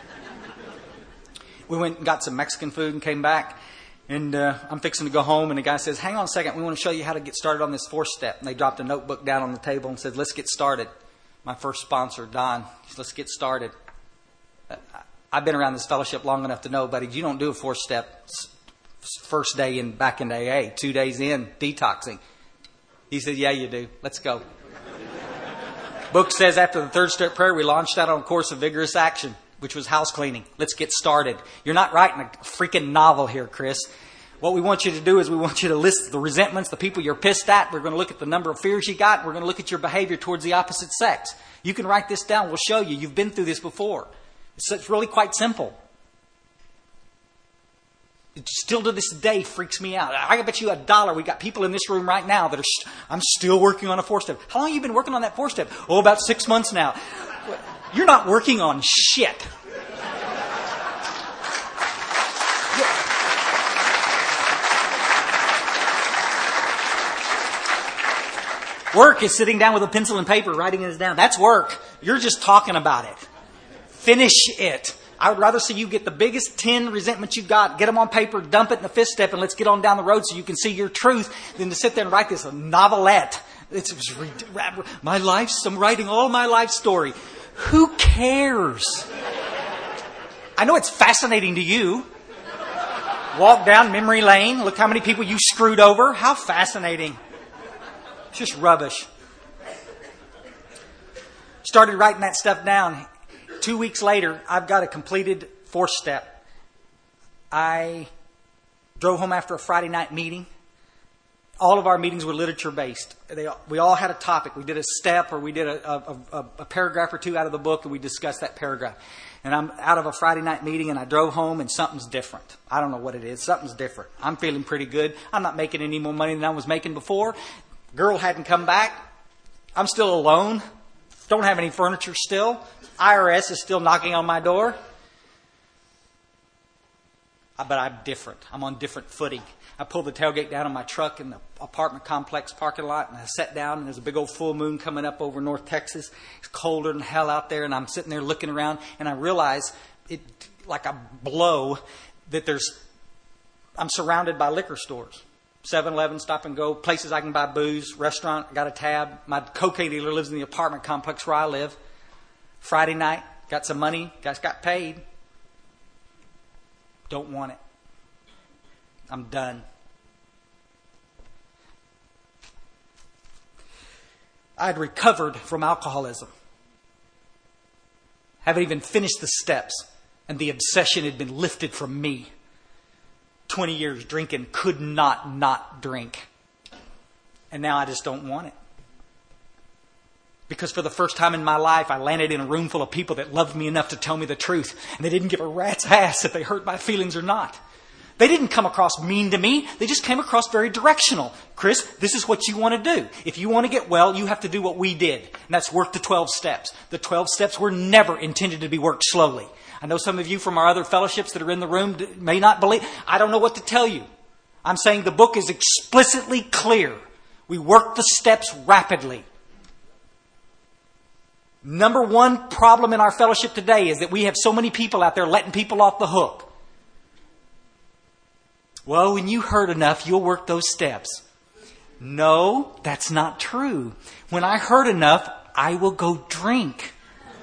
We went and got some Mexican food and came back. And I'm fixing to go home, and the guy says, hang on a second, we want to show you how to get started on this 4th step. And they dropped a notebook down on the table and said, let's get started. My first sponsor, Don, said, let's get started. I've been around this fellowship long enough to know, buddy, you don't do a 4th step first day back in AA, 2 days in, detoxing. He said, yeah, you do. Let's go. Book says after the 3rd step prayer, we launched out on a course of vigorous action, which was house cleaning. Let's get started. You're not writing a freaking novel here, Chris. What we want you to do is we want you to list the resentments, the people you're pissed at. We're going to look at the number of fears you got. We're going to look at your behavior towards the opposite sex. You can write this down. We'll show you. You've been through this before. It's really quite simple. It still to this day freaks me out. I bet you $1. We got people in this room right now that I'm still working on a 4th step. How long have you been working on that 4th step? Oh, about 6 months now. You're not working on shit. Work is sitting down with a pencil and paper, writing it down. That's work. You're just talking about it. Finish it. I would rather see you get the biggest 10 resentments you got, get them on paper, dump it in the 5th step, and let's get on down the road so you can see your truth, than to sit there and write this novelette. I'm writing all my life story. Who cares? I know it's fascinating to you. Walk down memory lane. Look how many people you screwed over. How fascinating. It's just rubbish. Started writing that stuff down. 2 weeks later, I've got a completed 4th step. I drove home after a Friday night meeting. All of our meetings were literature-based. We all had a topic. We did a step, or we did a paragraph or 2 out of the book, and we discussed that paragraph. And I'm out of a Friday night meeting, and I drove home, and something's different. I don't know what it is. Something's different. I'm feeling pretty good. I'm not making any more money than I was making before. Girl hadn't come back. I'm still alone. Don't have any furniture still. IRS is still knocking on my door. But I'm different. I'm on different footing. I pulled the tailgate down on my truck in the apartment complex parking lot, and I sat down, and there's a big old full moon coming up over North Texas. It's colder than hell out there, and I'm sitting there looking around, and I realize it like a blow that I'm surrounded by liquor stores. 7-Eleven, Stop and Go, places I can buy booze, restaurant, I got a tab. My cocaine dealer lives in the apartment complex where I live. Friday night, got some money, guys got paid. Don't want it. I'm done. I'd recovered from alcoholism. Haven't even finished the steps, and the obsession had been lifted from me. 20 years drinking, could not drink. And now I just don't want it. Because for the first time in my life, I landed in a room full of people that loved me enough to tell me the truth. And they didn't give a rat's ass if they hurt my feelings or not. They didn't come across mean to me. They just came across very directional. Chris, this is what you want to do. If you want to get well, you have to do what we did. And that's work the 12 steps. The 12 steps were never intended to be worked slowly. I know some of you from our other fellowships that are in the room may not believe. I don't know what to tell you. I'm saying the book is explicitly clear. We work the steps rapidly. Number one problem in our fellowship today is that we have so many people out there letting people off the hook. Well, when you hurt enough, you'll work those steps. No, that's not true. When I hurt enough, I will go drink.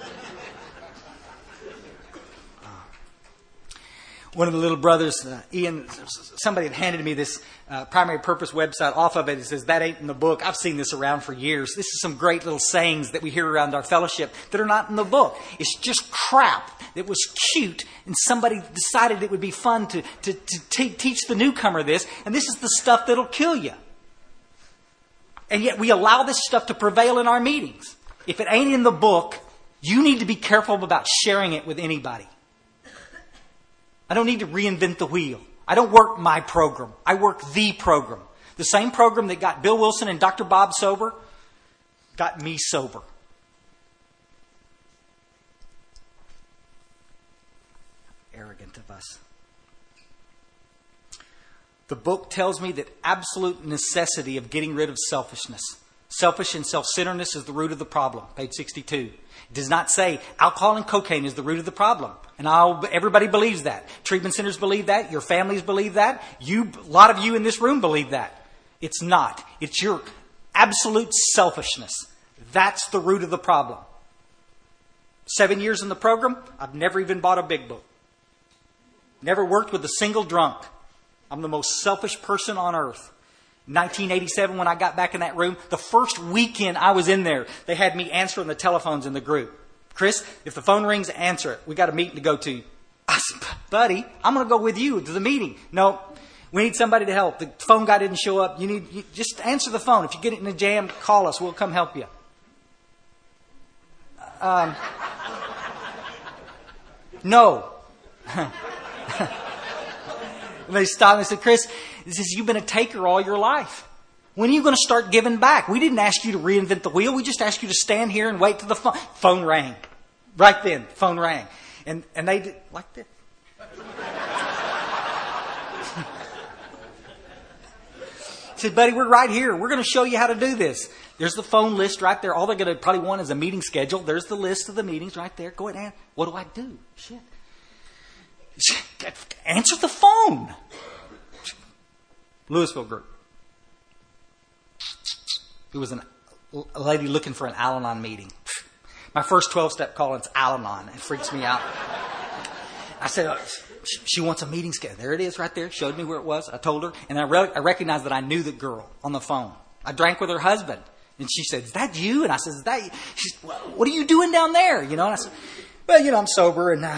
One of the little brothers, Ian, somebody had handed me this Primary Purpose website. Off of it, it says, that ain't in the book. I've seen this around for years. This is some great little sayings that we hear around our fellowship that are not in the book. It's just crap that was cute, and somebody decided it would be fun to teach the newcomer this, and this is the stuff that'll kill you. And yet we allow this stuff to prevail in our meetings. If it ain't in the book, you need to be careful about sharing it with anybody. I don't need to reinvent the wheel. I don't work my program. I work the program. The same program that got Bill Wilson and Dr. Bob sober got me sober. Arrogant of us. The book tells me that absolute necessity of getting rid of selfishness. Selfish and self-centeredness is the root of the problem. Page 62. It does not say alcohol and cocaine is the root of the problem. And everybody believes that. Treatment centers believe that. Your families believe that. A lot of you in this room believe that. It's not. It's your absolute selfishness. That's the root of the problem. 7 years in the program, I've never even bought a big book. Never worked with a single drunk. I'm the most selfish person on earth. 1987, when I got back in that room, the first weekend I was in there, they had me answering the telephones in the group. Chris, if the phone rings, answer it. We got a meeting to go to. I said, buddy, I'm going to go with you to the meeting. No, we need somebody to help. The phone guy didn't show up. You just answer the phone. If you get it in a jam, call us. We'll come help you. No. They stopped and said, Chris, you've been a taker all your life. When are you going to start giving back? We didn't ask you to reinvent the wheel. We just asked you to stand here and wait till the phone rang. Right then, phone rang. And they did like this. Said, buddy, we're right here. We're going to show you how to do this. There's the phone list right there. All they're going to probably want is a meeting schedule. There's the list of the meetings right there. Go ahead and what do I do? Shit. Answer the phone. Louisville group. It was a lady looking for an Al-Anon meeting. My first 12-step call, it's Al-Anon. It freaks me out. I said, she wants a meeting schedule. There it is right there. Showed me where it was. I told her. And I recognized that I knew the girl on the phone. I drank with her husband. And she said, is that you? And I said, is that you? She said, well, what are you doing down there? And I said, well, I'm sober. And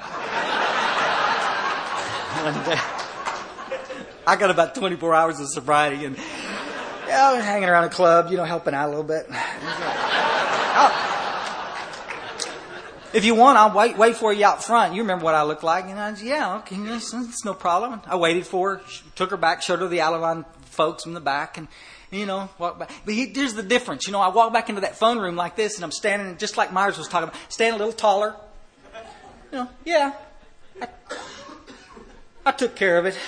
I got about 24 hours of sobriety. And I was hanging around a club, helping out a little bit. If you want, I'll wait for you out front. You remember what I looked like? And I said, yeah, okay, it's no problem. I waited for her, took her back, showed her the Al-Anon folks in the back, and walked back. But here's the difference. I walk back into that phone room like this, and I'm standing, just like Myers was talking about, standing a little taller. Yeah, I took care of it.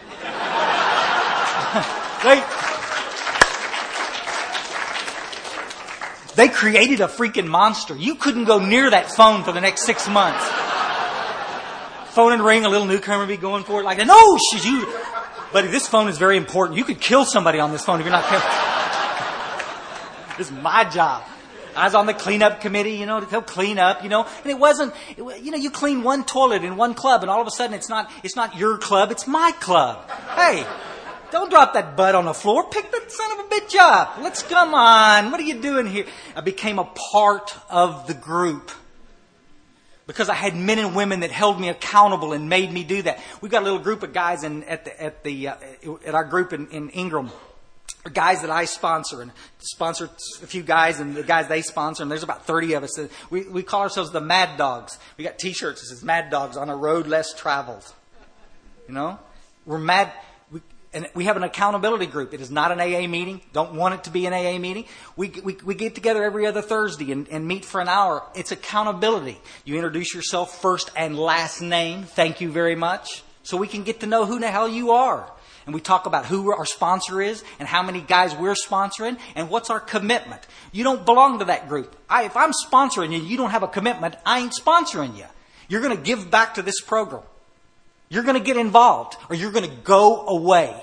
They created a freaking monster. You couldn't go near that phone for the next 6 months. Phone and ring, a little newcomer be going for it like that. No, she's you. Buddy, this phone is very important. You could kill somebody on this phone if you're not careful. This is my job. I was on the cleanup committee, to help clean up, and it wasn't, you clean one toilet in one club and all of a sudden it's not your club, it's my club. Hey, don't drop that butt on the floor. Pick that son of a bitch up. Let's come on. What are you doing here? I became a part of the group because I had men and women that held me accountable and made me do that. We've got a little group of guys at our group in Ingram. Guys that I sponsor and sponsor a few guys and the guys they sponsor, and there's about 30 of us. We call ourselves the Mad Dogs. We got T-shirts that says Mad Dogs on a road less traveled. We're mad. And we have an accountability group. It is not an AA meeting. Don't want it to be an AA meeting. We get together every other Thursday and meet for an hour. It's accountability. You introduce yourself first and last name. Thank you very much. So we can get to know who the hell you are. And we talk about who our sponsor is and how many guys we're sponsoring and what's our commitment. You don't belong to that group. If I'm sponsoring you and you don't have a commitment, I ain't sponsoring you. You're going to give back to this program. You're going to get involved or you're going to go away.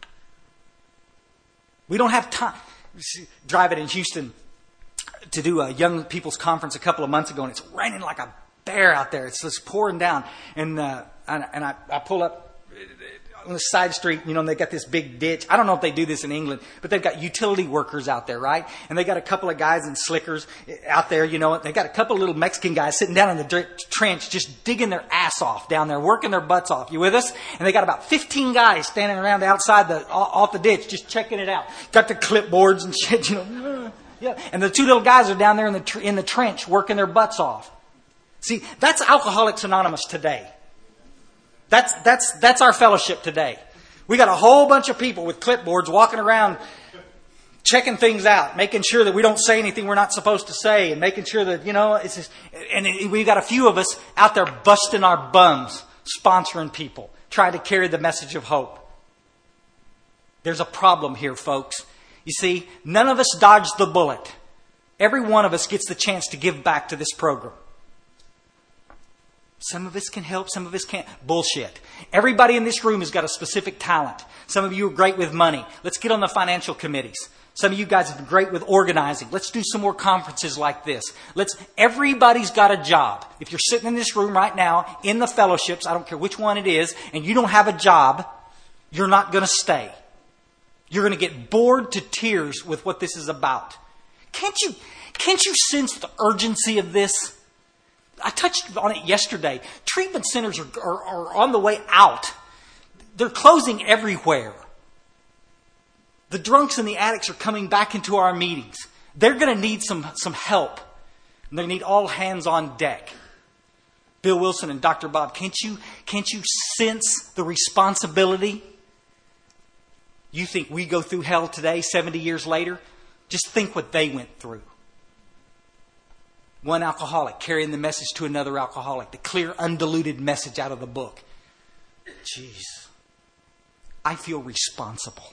We don't have time. Driving in Houston to do a young people's conference a couple of months ago, and it's raining like a bear out there. It's just pouring down, and I pull up on the side street, and they got this big ditch. I don't know if they do this in England, but they've got utility workers out there, right? And they got a couple of guys in slickers out there, They got a couple of little Mexican guys sitting down in the trench, just digging their ass off down there, working their butts off. You with us? And they got about 15 guys standing around outside off the ditch, just checking it out. Got the clipboards and shit, Yeah. And the two little guys are down there in the trench, working their butts off. See, that's Alcoholics Anonymous today. That's our fellowship today. We got a whole bunch of people with clipboards walking around checking things out, making sure that we don't say anything we're not supposed to say, and making sure that, it's just, and we got a few of us out there busting our bums, sponsoring people, trying to carry the message of hope. There's a problem here, folks. You see, none of us dodged the bullet. Every one of us gets the chance to give back to this program. Some of us can help, some of us can't. Bullshit. Everybody in this room has got a specific talent. Some of you are great with money. Let's get on the financial committees. Some of you guys have been great with organizing. Let's do some more conferences like this. Everybody's got a job. If you're sitting in this room right now, in the fellowships, I don't care which one it is, and you don't have a job, you're not going to stay. You're going to get bored to tears with what this is about. Can't you sense the urgency of this? I touched on it yesterday. Treatment centers are on the way out. They're closing everywhere. The drunks and the addicts are coming back into our meetings. They're going to need some help. And they need all hands on deck. Bill Wilson and Dr. Bob, can't you sense the responsibility? You think we go through hell today, 70 years later? Just think what they went through. One alcoholic carrying the message to another alcoholic. The clear, undiluted message out of the book. Jeez. I feel responsible.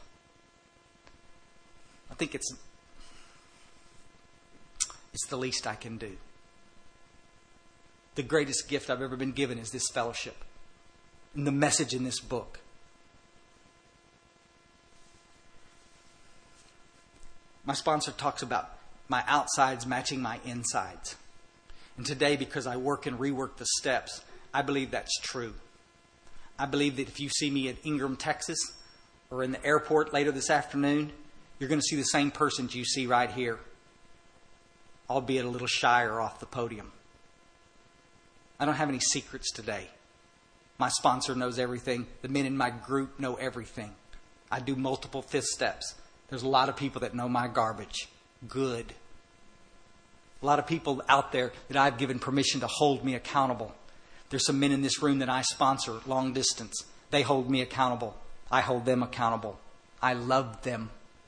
I think it's the least I can do. The greatest gift I've ever been given is this fellowship. And the message in this book. My sponsor talks about my outsides matching my insides. And today, because I work and rework the steps, I believe that's true. I believe that if you see me at Ingram, Texas, or in the airport later this afternoon, you're going to see the same persons you see right here, albeit a little shyer off the podium. I don't have any secrets today. My sponsor knows everything. The men in my group know everything. I do multiple fifth steps. There's a lot of people that know my garbage. Good. A lot of people out there that I've given permission to hold me accountable. There's some men in this room that I sponsor long distance. They hold me accountable. I hold them accountable. I love them.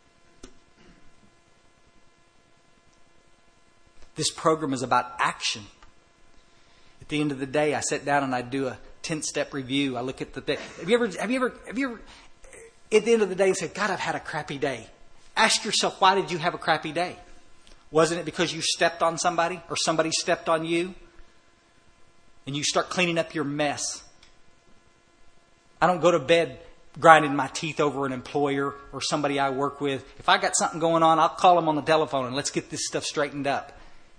This program is about action. At the end of the day, I sit down and I do a 10-step review. I look at the day. Have you ever, at the end of the day, say, God, I've had a crappy day. Ask yourself, why did you have a crappy day? Wasn't it because you stepped on somebody or somebody stepped on you? And you start cleaning up your mess. I don't go to bed grinding my teeth over an employer or somebody I work with. If I got something going on, I'll call them on the telephone and let's get this stuff straightened up.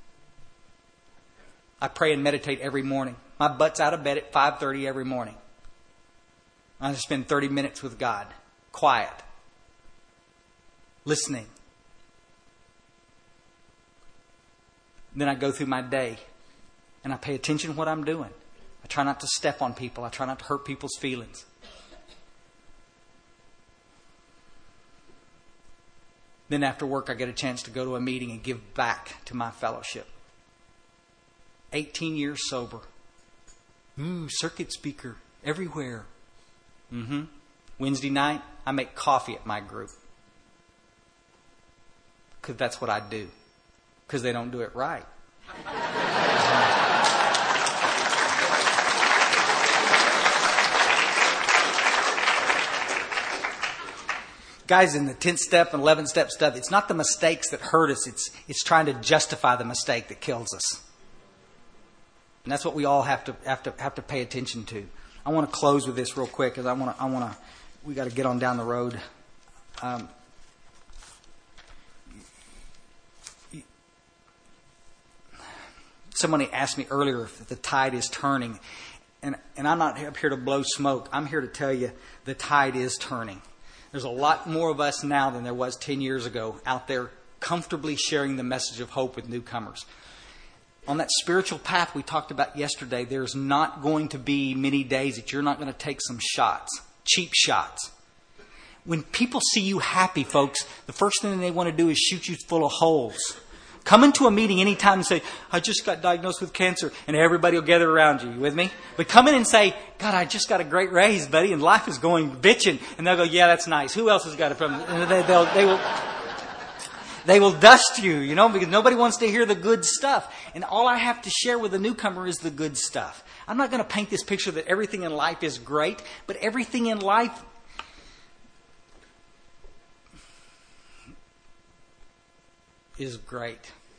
I pray and meditate every morning. My butt's out of bed at 5:30 every morning. I just spend 30 minutes with God. Quiet. Listening. Then I go through my day and I pay attention to what I'm doing. I try not to step on people. I try not to hurt people's feelings. Then after work, I get a chance to go to a meeting and give back to my fellowship. 18 years sober. Circuit speaker everywhere. Wednesday night, I make coffee at my group. Because that's what I do. Because they don't do it right. guys in the 10th step and 11th step stuff, it's not the mistakes that hurt us. It's trying to justify the mistake that kills us. And that's what we all have to pay attention to. I want to close with this real quick because we got to get on down the road. Somebody asked me earlier if the tide is turning. And I'm not up here to blow smoke. I'm here to tell you the tide is turning. There's a lot more of us now than there was 10 years ago out there comfortably sharing the message of hope with newcomers. On that spiritual path we talked about yesterday, there's not going to be many days that you're not going to take some shots, cheap shots. When people see you happy, folks, the first thing they want to do is shoot you full of holes. Come into a meeting anytime and say, I just got diagnosed with cancer, and everybody will gather around you. You with me? But come in and say, God, I just got a great raise, buddy, and life is going bitching. And they'll go, yeah, that's nice. Who else has got it from? And they will dust you, because nobody wants to hear the good stuff. And all I have to share with a newcomer is the good stuff. I'm not going to paint this picture that everything in life is great, but everything in life is great.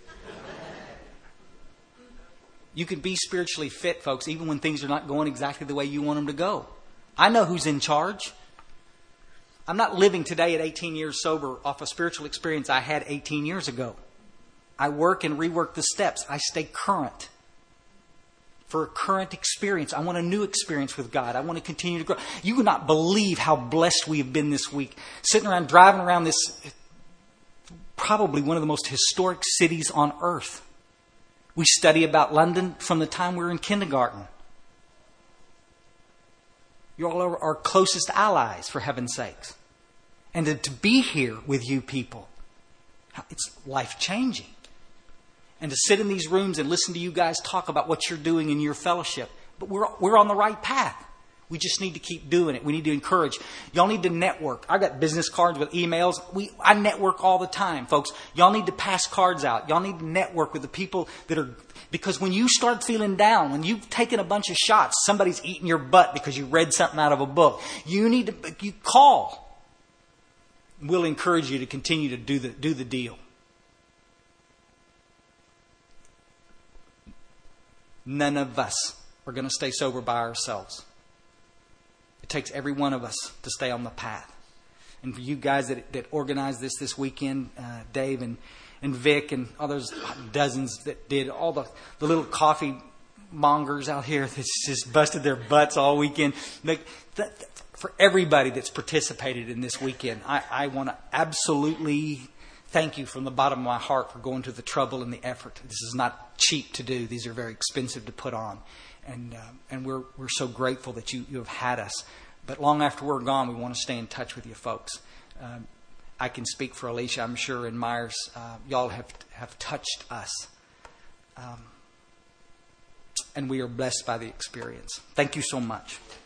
You can be spiritually fit, folks, even when things are not going exactly the way you want them to go. I know who's in charge. I'm not living today at 18 years sober off a spiritual experience I had 18 years ago. I work and rework the steps. I stay current. For a current experience. I want a new experience with God. I want to continue to grow. You would not believe how blessed we have been this week. Sitting around, driving around this, probably one of the most historic cities on earth. We study about London from the time we were in kindergarten. You all are our closest allies, for heaven's sakes. And to be here with you people, it's life-changing. And to sit in these rooms and listen to you guys talk about what you're doing in your fellowship. But we're on the right path. We just need to keep doing it. We need to encourage. Y'all need to network. I got business cards with emails. I network all the time, folks. Y'all need to pass cards out. Y'all need to network with the people that are... Because when you start feeling down, when you've taken a bunch of shots, somebody's eating your butt because you read something out of a book, you call. We'll encourage you to continue to do the deal. None of us are going to stay sober by ourselves. It takes every one of us to stay on the path. And for you guys that organized this weekend, Dave and Vic and others, dozens that did, all the little coffee mongers out here that just busted their butts all weekend. For everybody that's participated in this weekend, I want to absolutely thank you from the bottom of my heart for going to the trouble and the effort. This is not cheap to do. These are very expensive to put on. And we're so grateful that you have had us. But long after we're gone, we want to stay in touch with you folks. I can speak for Alicia, I'm sure, and Myers. Y'all have touched us. And we are blessed by the experience. Thank you so much.